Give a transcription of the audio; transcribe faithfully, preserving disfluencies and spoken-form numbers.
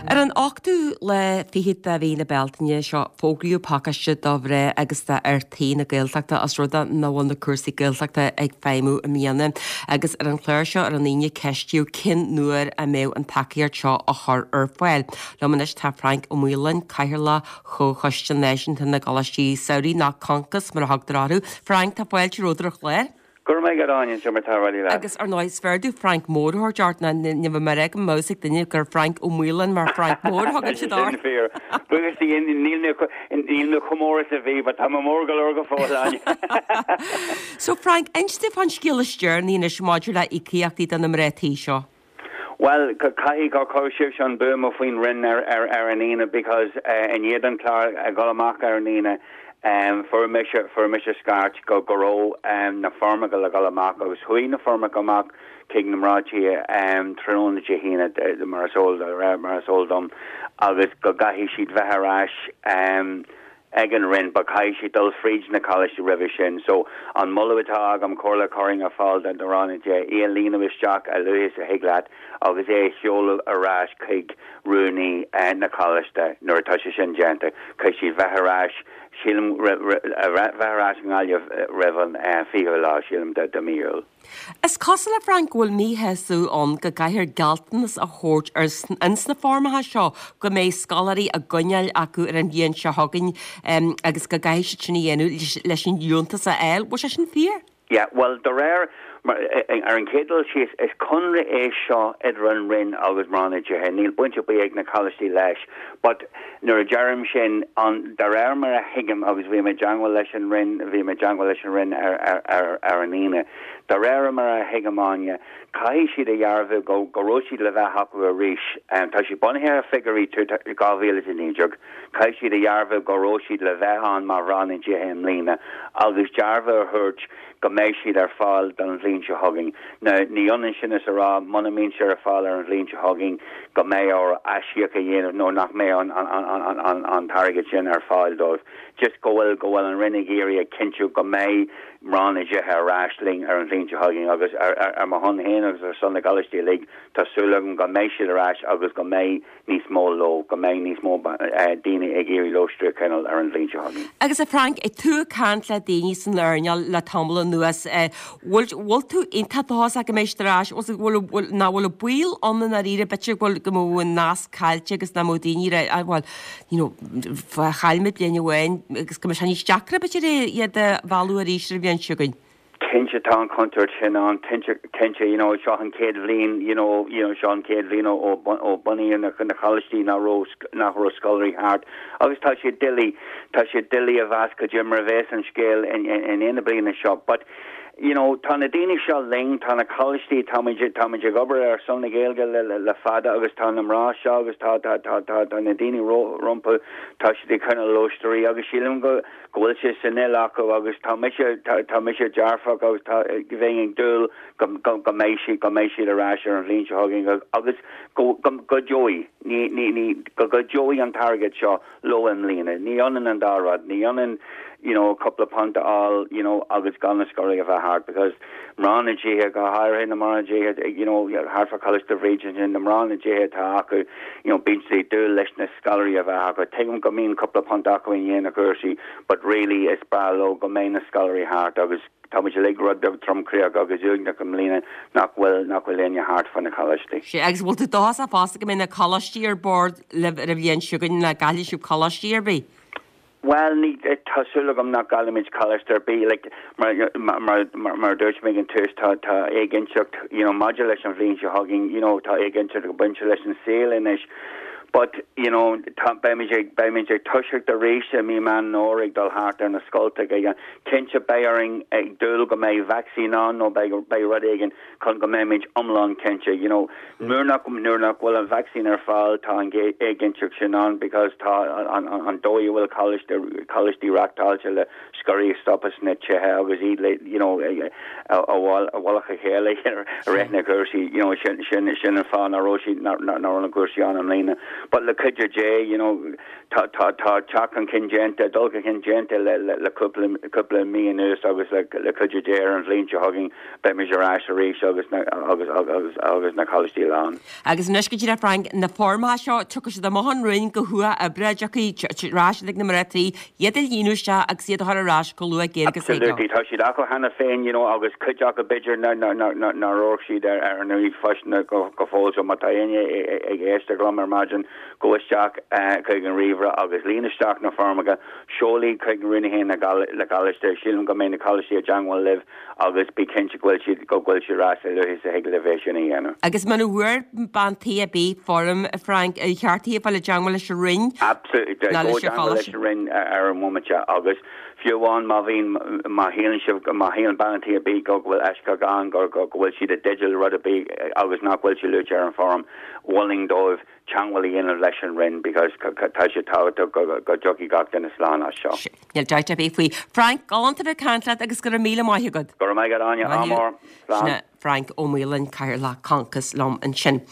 Ar an ochtú le fihiad a bhína beltaine seo fógliú pacaiste dobre agus tá ar taine gailteachta as ruda nóhhain na cuasaí gailteachta ag féimú a mianana agus ar an chléir seo ar an líne ceistú cin nuair a méh an takeíar seo a chur ar foiil. Lemanis tá Frank ó Mhuileán caithear cho choiste néisianta na galistí saoí ná concas mar a hagdarú. Frank tá foiil ródra chléir. Gur mé goráin se mar táí le. Agus ar náis verú Frank Mór Geart na nimh mar ag an mósigh duine gur Frank ó Mhuileán mar Frank Mór hagan si dá. Bugus í níl chomóra a bhí, ba tá mór go go fáil. So Frank, einste fan skillaisteir ní na smáidir le ícíachtaí an am rétí seo. Well, cai go cóisiir an boom of faoin rin ar ar an ína because in iad an clár a go amach ar an ína Um, for a mission, for a mission scart go goro um, na forma go gal amach agus hui na forma go amach Kingdom Raji um, tron jehina the Marisol the Marisoldom agus go gahi sheet veharash um Egan rin but kai she dul fridge na college revision so on Mullowatag am Corla Coring a fall and Ron J Elena was Jack a Louis a Higlat agus é Shola Arash Kig Rooney and na college the Nortasha Gente kai she veharash Shilm Varash Ngalia Revan Fiola Shilm de Demil. Is cosla Frank bhfuil mí heasú an go gaiir galtanas a chót ar ins na formathe seo go mé scalarí a gcuineal acu ar an bhíonn se hagann agus go gaiisi sinna dhéanú leis sin dúntas a eil, bu sé sin fíor? Yeah, well, the rare ar an cédal si is conra é seo idir an rin agus mránaide níl buinte bu ag na choistí leis, but nuair a dearm sin an de réir mar a hiigem agus bhí me deanghfuil leis an rin bhí me deanghfuil leis an rin ar ar ar an íine. De réir mar a hiigemáine cai siad a dhearbh go goró siad le bheith hacu a ríis um, tá si bunithe a figurí tú gáhhéile in níideag cai siad a dhearbh goró siad le bheith an mar ránaide an lína agus dearbh a thuirt go méid siad ar fáil don an bhlíonn se hagging. Na ní ionan sin is a rá muna mín se ar fáil ar an bhlíonn se hagging go méid ar eisiach a dhéanamh nó nach mé an an an an an target sin ar fáil dóibh. Just go bhfuil go bhfuil an rinne géirí a cinú go méid mránaide ar ráisling ar an bhlíonn se hagging agus ar ar mar hon héana agus ar son na galistí lig tásúlagam go méid siad ar ais agus go méid níos mó lo go méid níos mó daine ag géirí lóstru kennal ar an bhlíonn se hagging. Agus a Frank, é tú cant le daoine san learneal le tamla nuas bhfuil tú intatás a go méisteráis os bhfuil ná bhfuil buil an na ríre bete bhfuil go mó nás caiilte agus na mó daoine a bhfuil chailme bliana bhhain agus go se níos deacra bete ré iad a bhú a ríisir bhíon siúgain. Tincha tá contour sin an tincha tincha you know Sean Cade Vleen you know you know Sean Cade Vleen o o bunny in the in the Holstein na rose na rose scullery heart agus tá sé dilly tá sé dilly a vasca Jim Reves and scale in in in the blin shop but you know tá na daine seo ling tá na choistí táid táid gobar ar sonna géalge le le fada agus tá na mrá seo agus tá tá tá tá na daine rompa tá si chuna loisteí agus sílim go gohfuil se san acu agus tá tá mis dearfa agus tá bhéing dúil go go méisi go méisi ará ar an bhlíonn se hagging agus go go joy ní ní ní go go joy an target seo lo an lína ní anan an dárad ní anan you know, a couple of punt all, you know, agus gonna scoring of a heart because Mrana Jay got higher in the Mrana Jay, you know, hard for college the region in the Mrana Jay to you know, beach they do lishna scholarly of a heart, take them go mean a couple of punt in yen a cursi, but really it's barlow go main a scholarly heart, agus Thomas leg rod of Trump Creag agus Jugna Camlina, not well, not well in your heart for the college. She ex will to dos a fast in a college year board live at a yen sugar in a Galish college year be. Well, ní tasúlagam nach galimid cholesterol bí like mar mar mar mar dúirt mé an tús tá tá éigenseacht you know modulation an bhlíonn se hagging you know tá éigenseacht go bunse leis an saoil but you know tá beimiid beimiid tuisiach de réise mí man nórig dul hart ar na scoilta ige cinse béing ag dúil go méid vaccine an nó bé bé rud éigen chun go méid omlán cinse you know nuairnach nuairnach bhfuil an vaccine ar fáil tá an éigenseacht sin an because tá an an dói bhfuil college de college dí rachtáilte le scorí stoppas na tithe agus iad le you know a bháil a bhalacha chéala réithna gursaí you know sin sin sin an fáin a roisí ná ná an gursaí an am lína but le kidger J, you know, ta ta ta chak and kingenta, dolga kingenta le le le couple couple me and us. I was like le kidger J and lean you hugging, bet me your ash reach. I was I was I was I was na college deal on. Agus nuske gira Frank na forma seo tu the mohan ring go hua a brejaki rash like na marati yedel yinusha ag siad har rash ko lua ger gas. Absolutely, ta she da ko hana fein, you know, I was kidjak a bidger na na na na na roxy there er no fashion go go falls on matayenya e Instagram imagine go jack uh Kagan River agus Lena Stock na farmaga surely Kagan rinne hen na gal la college there shilm go main college here Jang will live agus be kench gwel she go gwel she ras lo his elevation yana agus manu word ban T B forum Frank a charty fa le Jang will she ring absolutely go Jang will she ring er moment agus few one Marvin Mahilan shiv Mahilan ban T B go gwel ashka gang go go gwel she the digital rudder be agus not gwel she lo chair forum Walling Dove Changwali in election rin because Tasha Tower go go jockey got in Islam as show. You'll try to be free. Frank, go on to the country. I guess got a meal of my good. Go to my good on you, Amor. Frank O'Mealan, Carla, Conkus, Lom, and Shin.